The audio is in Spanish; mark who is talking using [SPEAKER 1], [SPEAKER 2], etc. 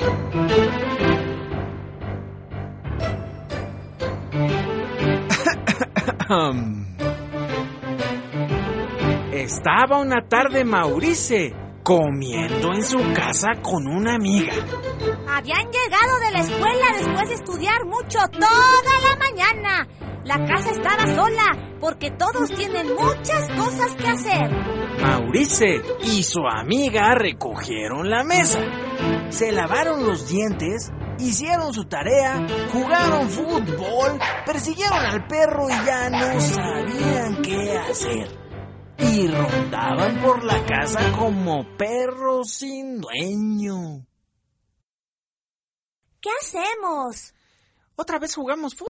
[SPEAKER 1] Estaba una tarde Maurice comiendo en su casa con una amiga.
[SPEAKER 2] Habían llegado de la escuela después de estudiar mucho toda la mañana. La casa estaba sola porque todos tienen muchas cosas que hacer.
[SPEAKER 1] Maurice y su amiga recogieron la mesa, se lavaron los dientes, hicieron su tarea, jugaron fútbol, persiguieron al perro y ya no sabían qué hacer. Y rondaban por la casa como perros sin dueño.
[SPEAKER 2] ¿Qué hacemos?
[SPEAKER 1] Otra vez jugamos fútbol.